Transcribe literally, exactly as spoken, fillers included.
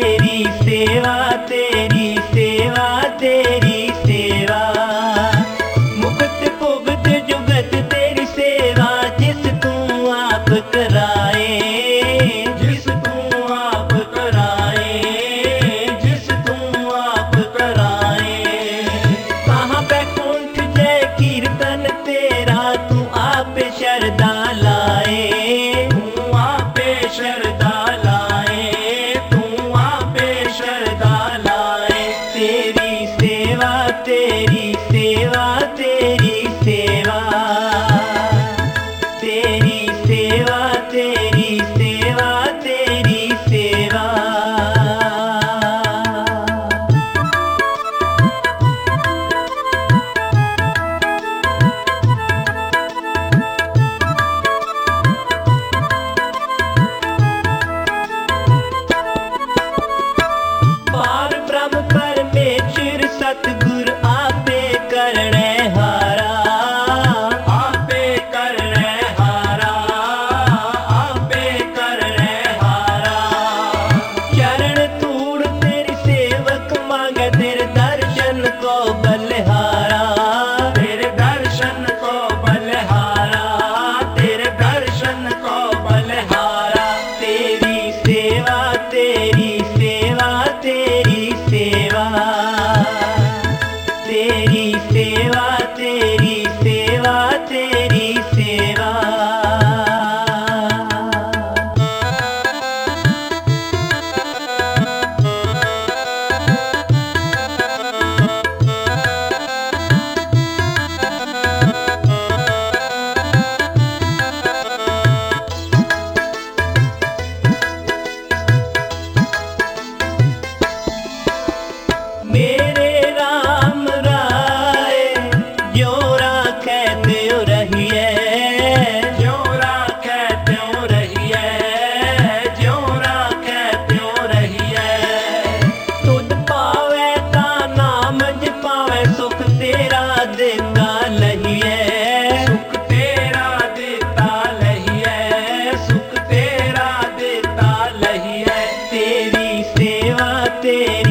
तेरी सेवा तेरी सेवा तेरी सेवा। मुकुट भुगत जुगत तेरी सेवा, जिस तू आप कराए जिस तू आप कराए जिस तू आप कराए। कहाँ बैकुंठ जय कीर्तन तेरा, तू आप शरदा लाए तू आप शरदा लाए तू आप शरदा लाए। तेरी सेवा तेरी सेवा तेरी सेवा, तेरी सेवा तेरी सेवा तेरी सेवा। पार ब्रह्म परमेश्वर सतगुर आपे करणे हारा, आपे करणे हारा आपे करणे हारा। चरण धूड़ तेरी सेवक मांगे, तेरे दर्शन को बलिहारा तेरे दर्शन को बलिहारा तेरे दर्शन को बलिहारा। तेरी सेवा तेरी सेवा तेरी सेवा, तेरी सेवा तेरी सेवा तेरी सेवा। मेरे राम राय जो राखे त्यों रहिए, जो राखे त्यों रहिए जो राखे त्यों रहिए। तुध पावे ता नाम जपावे, सुख तेरा देता लहिए सुख तेरा देता लहिए सुख तेरा देता लहिए। तेरी सेवा तेरी